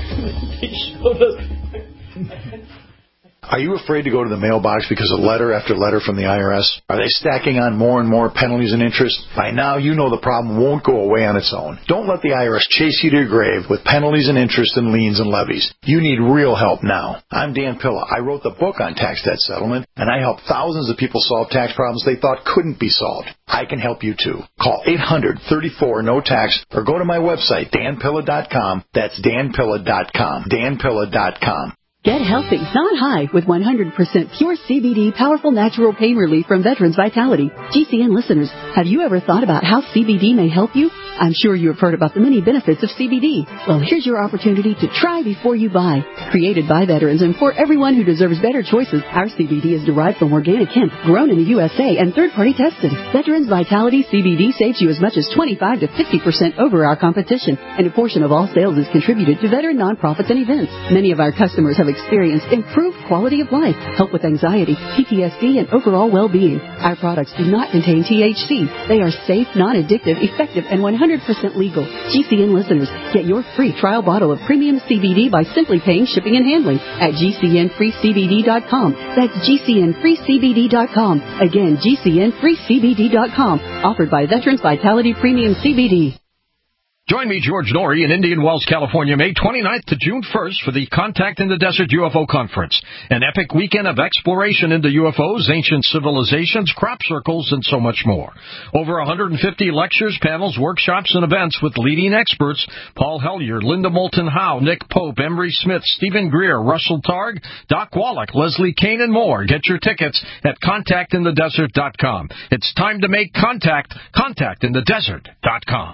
Are you afraid to go to the mailbox because of letter after letter from the I R S? Are they stacking on more and more penalties and interest? By now, you know the problem won't go away on its own. Don't let the I R S chase you to your grave with penalties and interest and liens and levies. You need real help now. I'm Dan Pilla. I wrote the book on tax debt settlement, and I help thousands of people solve tax problems they thought couldn't be solved. I can help you too. Call eight hundred, thirty-four, no tax or go to my website, dan pilla dot com. That's dan pilla dot com. dan pilla dot com. Get healthy, not high, with one hundred percent pure C B D, powerful natural pain relief from Veterans Vitality. G C N listeners, have you ever thought about how C B D may help you? I'm sure you have heard about the many benefits of C B D. Well, here's your opportunity to try before you buy. Created by veterans and for everyone who deserves better choices, our C B D is derived from organic hemp, grown in the U S A, and third-party tested. Veterans Vitality C B D saves you as much as twenty-five to fifty percent over our competition, and a portion of all sales is contributed to veteran nonprofits and events. Many of our customers have experienced improved quality of life, help with anxiety, P T S D, and overall well-being. Our products do not contain T H C. They are safe, non-addictive, effective, and one hundred percent legal. G C N listeners, get your free trial bottle of premium C B D by simply paying shipping and handling at G C N free C B D dot com. That's G C N free C B D dot com. Again, G C N free C B D dot com. Offered by Veterans Vitality Premium C B D. Join me, George Norrie, in Indian Wells, California, May twenty-ninth to June first for the Contact in the Desert U F O Conference, an epic weekend of exploration into U F Os, ancient civilizations, crop circles, and so much more. Over one hundred fifty lectures, panels, workshops, and events with leading experts: Paul Hellyer, Linda Moulton Howe, Nick Pope, Emery Smith, Stephen Greer, Russell Targ, Doc Wallach, Leslie Kane, and more. Get your tickets at contact in the desert dot com. It's time to make contact. contact in the desert dot com.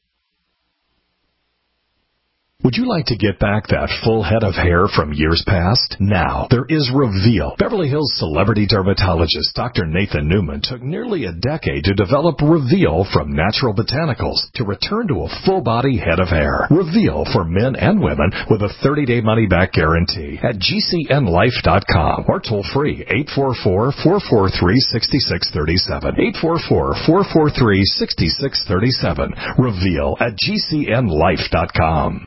Would you like to get back that full head of hair from years past? Now, there is Reveal. Beverly Hills celebrity dermatologist Doctor Nathan Newman took nearly a decade to develop Reveal from natural botanicals to return to a full-body head of hair. Reveal for men and women with a thirty-day money-back guarantee at G C N life dot com or toll-free eight four four, four four three, six six three seven. eight four four, four four three, six six three seven. Reveal at G C N life dot com.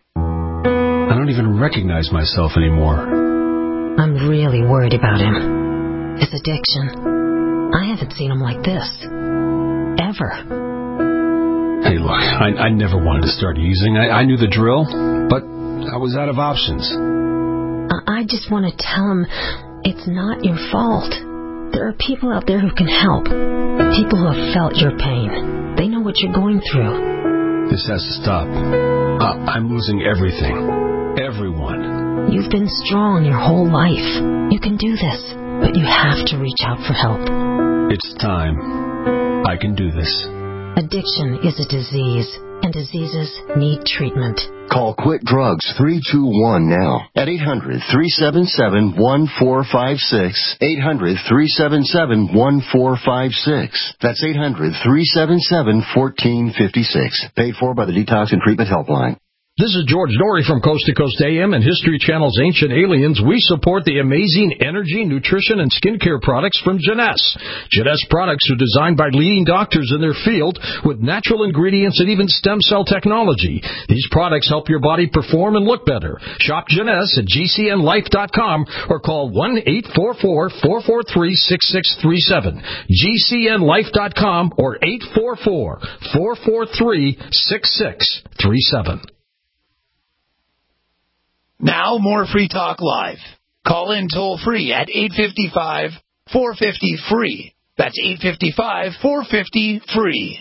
I don't even recognize myself anymore. I'm really worried about him. His addiction. I haven't seen him like this. Ever. Hey, look, I, I never wanted to start using. I, I knew the drill, but I was out of options. I, I just want to tell him it's not your fault. There are people out there who can help. People who have felt your pain. They know what you're going through. This has to stop. Uh, I'm losing everything. Everyone. You've been strong your whole life. You can do this, but you have to reach out for help. It's time. I can do this. Addiction is a disease, and diseases need treatment. Call Quit Drugs three two one now at eight hundred, three seven seven, one four five six. eight hundred, three seven seven, one four five six. That's eight hundred, three seven seven, one four five six. Paid for by the Detox and Treatment Helpline. This is George Norrie from Coast to Coast A M and History Channel's Ancient Aliens. We support the amazing energy, nutrition, and skincare products from Jeunesse. Jeunesse products are designed by leading doctors in their field with natural ingredients and even stem cell technology. These products help your body perform and look better. Shop Jeunesse at G C N life dot com or call one eight four four, four four three, six six three seven. G C N life dot com or eight four four, four four three, six six three seven. Now more Free Talk Live. Call in toll free at eight five five, four five zero, free. That's eight five five, four five zero, free.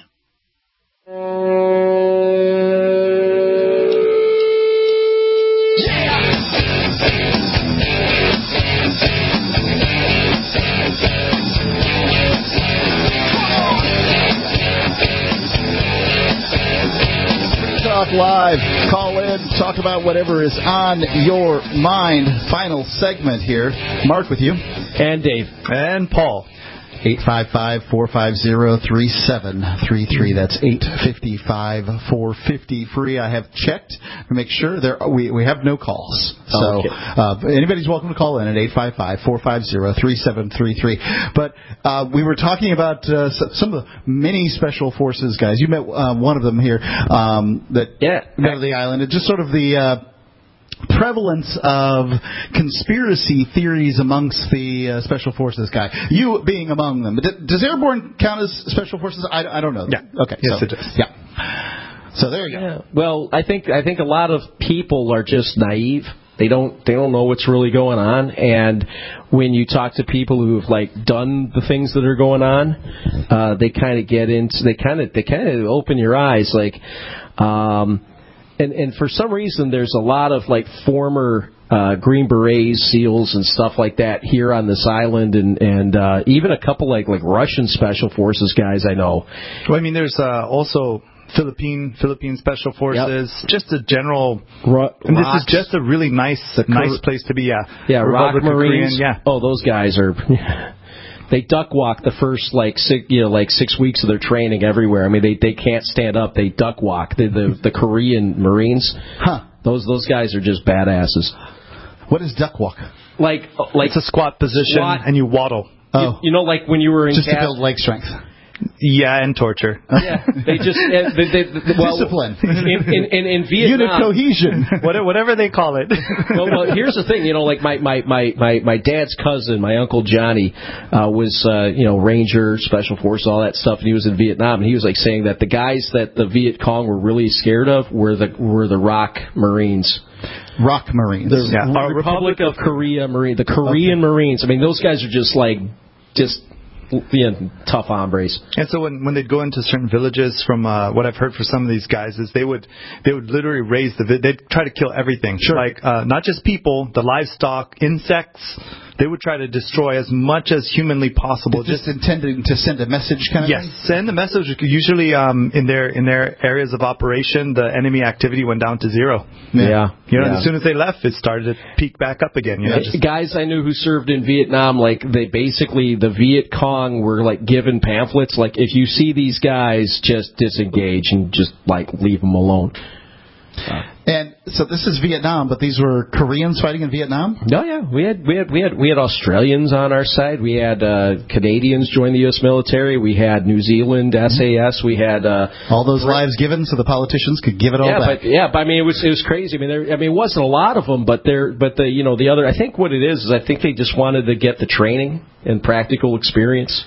Talk Live. Call in, talk about whatever is on your mind. Final segment here. Mark with you. And Dave. And Paul. eight five five, four five zero, three seven three three. That's eight five five, four five zero, free. I have checked to make sure there we we have no calls. So okay. uh, anybody's welcome to call in at eight five five, four five zero, three seven three three. But uh, we were talking about uh, some of the many special forces guys. You met uh, one of them here um, that yeah. got to the island. It's just sort of the uh, prevalence of conspiracy theories amongst the uh, Special Forces guy. You being among them. Does Airborne count as Special Forces? I, I don't know. Yeah. Okay. Yes, so, it does. Yeah. So there you yeah. go. Well, I think I think a lot of people are just naive. They don't they don't know what's really going on, and when you talk to people who've like done the things that are going on, uh, they kind of get into they kind of they kind of open your eyes like. Um, And, and for some reason, there's a lot of like former uh, Green Berets, SEALs, and stuff like that here on this island, and and uh, even a couple like like Russian Special Forces guys I know. Well, I mean, there's uh, also Philippine Philippine Special Forces, yep. just a general. Ro- and this is just a really nice nice place to be. Yeah, yeah, Republic Rock Marines. Korean, yeah. Oh, those guys are. They duck walk the first like six, you know, like six weeks of their training everywhere. I mean, they they can't stand up. They duck walk. The the, the Korean Marines. Huh. Those those guys are just badasses. What is duck walk? Like like it's a squat position squat, and you waddle. Oh, you, you know, like when you were in just Cas- to build leg strength. Yeah, and torture. Yeah, they just uh, they, they, they, well, discipline, in, in, in, in Vietnam, unit cohesion, whatever they call it. well, well, here's the thing, you know, like my my my my, my dad's cousin, my uncle Johnny, uh, was uh, you know Ranger, Special Forces, all that stuff, and he was in Vietnam, and he was like saying that the guys that the Viet Cong were really scared of were the were the ROK Marines. ROK Marines. The yeah. Republic, Republic of Korea Marine, the Korean okay. Marines. I mean, those guys are just like just. Yeah, tough hombres. And so when when they'd go into certain villages, from uh, what I've heard from some of these guys, is they would they would literally raise the they'd try to kill everything, sure. like uh, not just people, the livestock, insects. They would try to destroy as much as humanly possible. Just intending to send a message, kind of yes, thing? send a message. Usually, um, in their in their areas of operation, the enemy activity went down to zero. Yeah, yeah. you know, yeah. and as soon as they left, it started to peak back up again. You know, just, guys I knew who served in Vietnam, like they basically the Viet Cong were like given pamphlets, like if you see these guys, just disengage and just like leave them alone. Uh, and so this is Vietnam, but these were Koreans fighting in Vietnam? No, yeah, we had we had we had we had Australians on our side. We had uh, Canadians join the U S military. We had New Zealand S A S. We had uh, all those lives given so the politicians could give it all yeah, back. But, yeah, but I mean it was it was crazy. I mean, there, I mean it wasn't a lot of them, but there, but the you know the other. I think what it is is I think they just wanted to get the training and practical experience.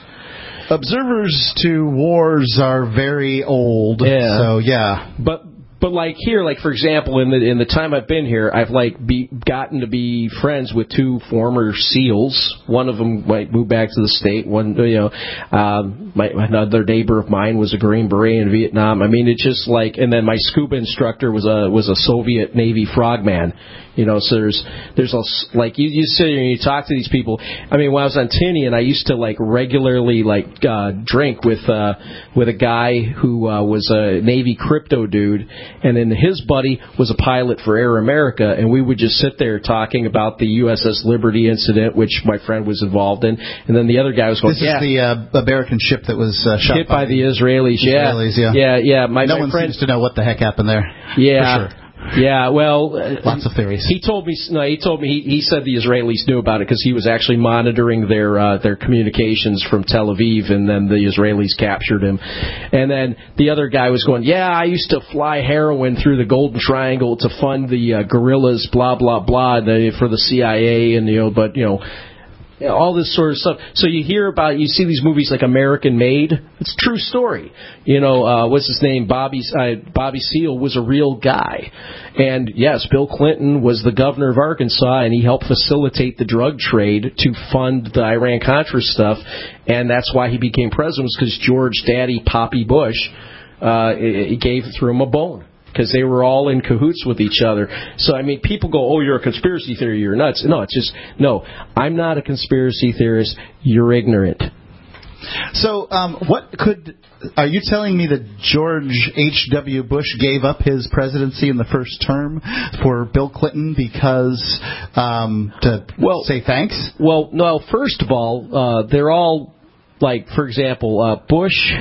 Observers to wars are very old. Yeah. So yeah, but. But like here, like for example, in the in the time I've been here, I've like be, gotten to be friends with two former SEALs. One of them like, moved back to the state. One, you know, um, my another neighbor of mine was a Green Beret in Vietnam. I mean, it's just like, and then my scuba instructor was a was a Soviet Navy frogman. You know, so there's there's a like you you sit here and you talk to these people. I mean, when I was on Tinian, I used to like regularly like uh, drink with uh, with a guy who uh, was a Navy crypto dude. And then his buddy was a pilot for Air America, and we would just sit there talking about the U S S Liberty incident, which my friend was involved in. And then the other guy was going, "This yeah. is the uh, American ship that was uh, shot hit by, by the Israelis." Israelis yeah, yeah, yeah. yeah. My, no my one friend, seems to know what the heck happened there. Yeah. For sure. Yeah, well, uh, lots of theories. He told me. No, he told me. He, he said the Israelis knew about it because he was actually monitoring their uh, their communications from Tel Aviv, and then the Israelis captured him. And then the other guy was going, "Yeah, I used to fly heroin through the Golden Triangle to fund the uh, guerrillas, blah blah blah, the, for the C I A, and you know, but you know." Yeah, all this sort of stuff. So you hear about, you see these movies like American Made. It's a true story. You know, uh, what's his name? Bobby uh, Bobby Seale was a real guy. And yes, Bill Clinton was the governor of Arkansas, and he helped facilitate the drug trade to fund the Iran-Contra stuff. And that's why he became president, because George Daddy Poppy Bush uh, he gave threw him a bone. Because they were all in cahoots with each other. So, I mean, people go, oh, you're a conspiracy theory, you're nuts. No, it's just, no, I'm not a conspiracy theorist, you're ignorant. So, um, what could, are you telling me that George H W. Bush gave up his presidency in the first term for Bill Clinton because, um, to well, say thanks? Well, no, first of all, uh, they're all, like, for example, uh, Bush,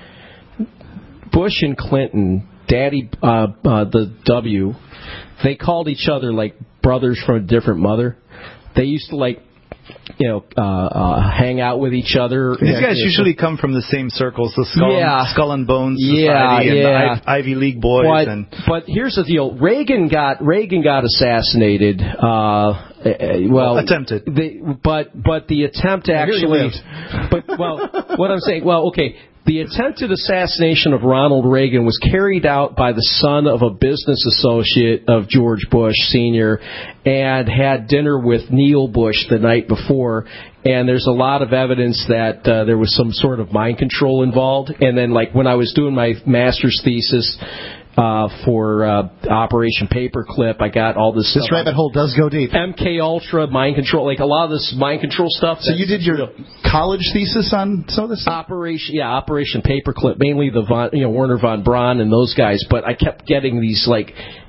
Bush and Clinton, Daddy, uh, uh, the W, they called each other like brothers from a different mother. They used to like, you know, uh, uh, hang out with each other. These guys usually come from the same circles, the Skull, yeah. and, Skull and Bones Society yeah, and yeah. the Ivy League boys. But, and but here's the deal: Reagan got Reagan got assassinated. Uh, well, attempted. They, but but the attempt actually. But well, what I'm saying, well, okay. The attempted assassination of Ronald Reagan was carried out by the son of a business associate of George Bush Senior and had dinner with Neil Bush the night before. And there's a lot of evidence that uh, there was some sort of mind control involved. And then, like, when I was doing my master's thesis uh, for uh, Operation Paperclip, I got all this This stuff. rabbit hole does go deep. M K Ultra, mind control, like a lot of this mind control stuff. So you did your real. college thesis on some of this stuff? Operation, yeah, Operation Paperclip, mainly the von, you know, Werner von Braun and those guys. But I kept getting these, like,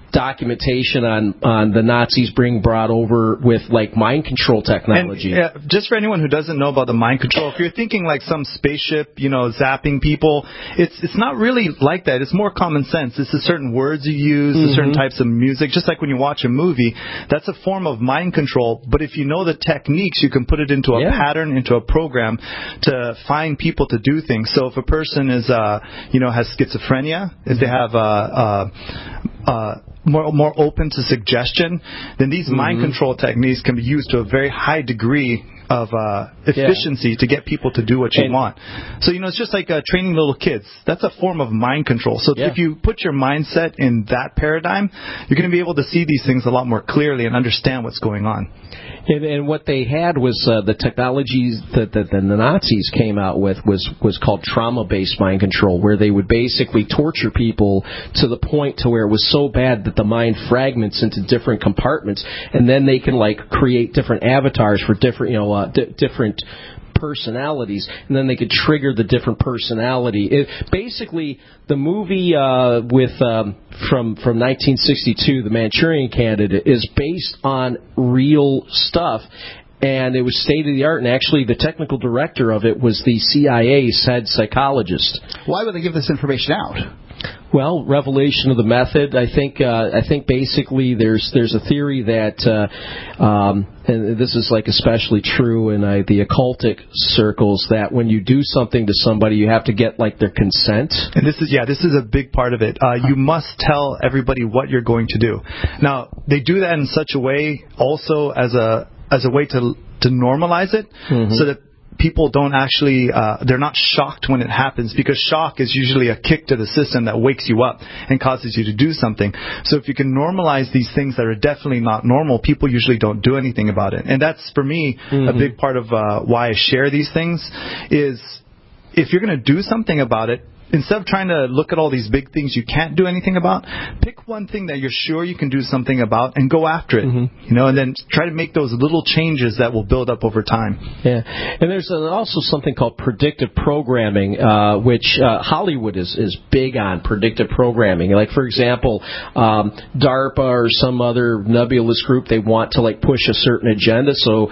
documentation on, on the Nazis being brought over with like mind control technology. And, uh, just for anyone who doesn't know about the mind control, if you're thinking like some spaceship, you know, zapping people, it's it's not really like that. It's more common sense. It's the certain words you use, mm-hmm. the certain types of music. Just like when you watch a movie, that's a form of mind control. But if you know the techniques, you can put it into a yeah. pattern, into a program to find people to do things. So if a person is, uh, you know, has schizophrenia, if they have, uh, uh, uh, more more open to suggestion, then these mm-hmm. mind control techniques can be used to a very high degree of uh, efficiency yeah. to get people to do what you and, want. So, you know, it's just like uh, training little kids. That's a form of mind control. So yeah. if you put your mindset in that paradigm, you're going to be able to see these things a lot more clearly and understand what's going on. And, and what they had was uh, the technologies that, that the Nazis came out with was, was called trauma-based mind control, where they would basically torture people to the point to where it was so bad that the mind fragments into different compartments, and then they can like create different avatars for different, you know, uh, d- different personalities, and then they could trigger the different personality. It, basically, the movie uh, with um, from from nineteen sixty-two, The Manchurian Candidate, is based on real stuff. And it was state of the art, and actually the technical director of it was the C I A's head psychologist. Why would they give this information out? Well, revelation of the method. I think. Uh, I think basically there's there's a theory that, uh, um, and this is like especially true in uh, the occultic circles, that when you do something to somebody, you have to get like their consent. And this is yeah, this is a big part of it. Uh, you must tell everybody what you're going to do. Now they do that in such a way, also as a as a way to to normalize it, mm-hmm. so that people don't actually, uh, they're not shocked when it happens, because shock is usually a kick to the system that wakes you up and causes you to do something. So if you can normalize these things that are definitely not normal, people usually don't do anything about it. And that's, for me, mm-hmm. a big part of uh, why I share these things, is if you're going to do something about it, instead of trying to look at all these big things you can't do anything about, pick one thing that you're sure you can do something about and go after it. Mm-hmm. You know, and then try to make those little changes that will build up over time. Yeah, and there's also something called predictive programming, uh, which uh, Hollywood is is big on predictive programming. Like, for example, um, DARPA or some other nebulous group, they want to like push a certain agenda. So.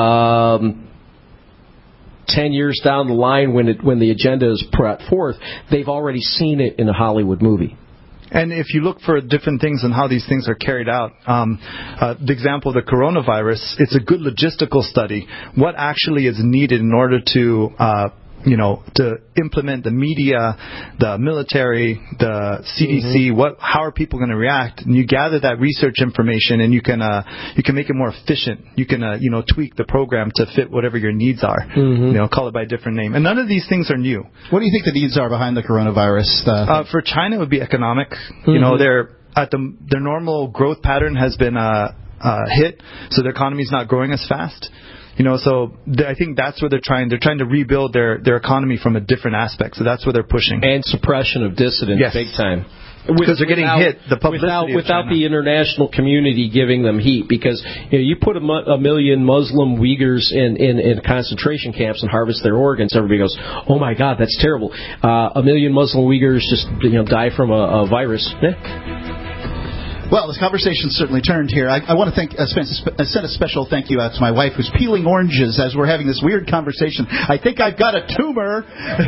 Um, Ten years down the line, when it, when the agenda is brought forth, they've already seen it in a Hollywood movie. And if you look for different things and how these things are carried out, um, uh, the example of the coronavirus, it's a good logistical study. What actually is needed in order to uh, you know, to implement the media, the military, the C D C, mm-hmm. what, how are people going to react? And you gather that research information, and you can, uh, you can make it more efficient. You can, uh, you know, tweak the program to fit whatever your needs are. Mm-hmm. You know, call it by a different name. And none of these things are new. What do you think the needs are behind the coronavirus? Uh, uh, for China, it would be economic. Mm-hmm. You know, they're at the their normal growth pattern has been uh, uh, hit, so their economy is not growing as fast. You know, so th- I think that's where they're trying. They're trying to rebuild their, their economy from a different aspect. So that's where they're pushing. And suppression of dissidents, yes. big time. Because they're getting without, hit. The publicity without, of without China. the international community giving them heat. Because you know, you put a, mu- a million Muslim Uyghurs in, in, in concentration camps and harvest their organs, everybody goes, "Oh my God, that's terrible." Uh, a million Muslim Uyghurs just you know die from a, a virus. Eh. Well, this conversation certainly turned here. I, I want to thank, uh, send a special thank you out to my wife, who's peeling oranges as we're having this weird conversation. I think I've got a tumor.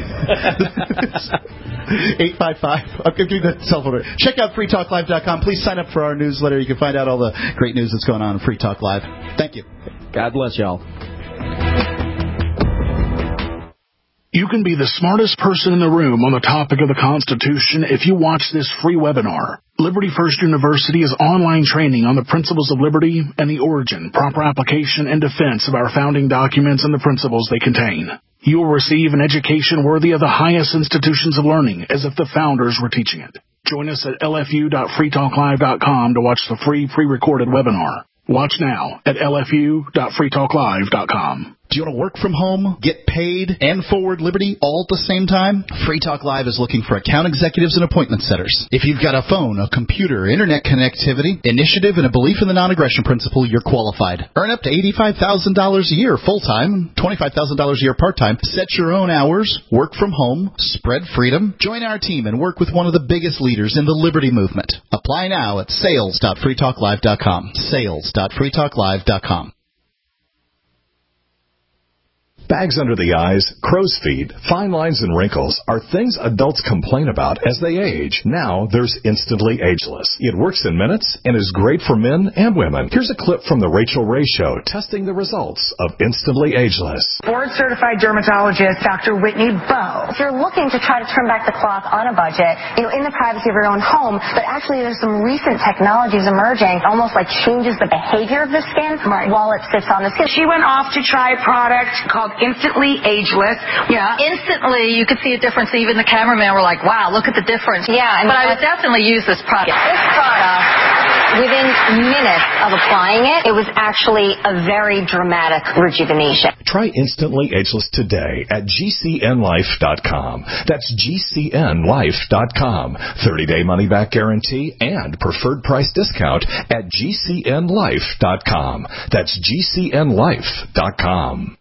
eight five five. I'm going to do the cell phone. Check out free talk live dot com. Please sign up for our newsletter. You can find out all the great news that's going on in Free Talk Live. Thank you. God bless y'all. You can be the smartest person in the room on the topic of the Constitution if you watch this free webinar. Liberty First University is online training on the principles of liberty and the origin, proper application, and defense of our founding documents and the principles they contain. You will receive an education worthy of the highest institutions of learning, as if the founders were teaching it. Join us at L F U dot free talk live dot com to watch the free pre-recorded webinar. Watch now at L F U dot free talk live dot com. Do you want to work from home, get paid, and forward Liberty all at the same time? Free Talk Live is looking for account executives and appointment setters. If you've got a phone, a computer, internet connectivity, initiative, and a belief in the non-aggression principle, you're qualified. Earn up to eighty-five thousand dollars a year full-time, twenty-five thousand dollars a year part-time. Set your own hours, work from home, spread freedom. Join our team and work with one of the biggest leaders in the Liberty movement. Apply now at sales dot free talk live dot com. sales dot free talk live dot com. Bags under the eyes, crow's feet, fine lines, and wrinkles are things adults complain about as they age. Now there's Instantly Ageless. It works in minutes and is great for men and women. Here's a clip from the Rachel Ray Show testing the results of Instantly Ageless. Board-certified dermatologist Doctor Whitney Bowe. If you're looking to try to turn back the clock on a budget, you know, in the privacy of your own home, but actually there's some recent technologies emerging, almost like changes the behavior of the skin right. while it sits on the skin. She went off to try a product called Instantly Ageless. Yeah, instantly you could see a difference. Even the cameraman were like, wow, look at the difference. Yeah. And but I would definitely use this product. This product, within minutes of applying it, it was actually a very dramatic rejuvenation. Try Instantly Ageless today at G C N life dot com. That's G C N life dot com. thirty-day money-back guarantee and preferred price discount at G C N life dot com. That's G C N life dot com.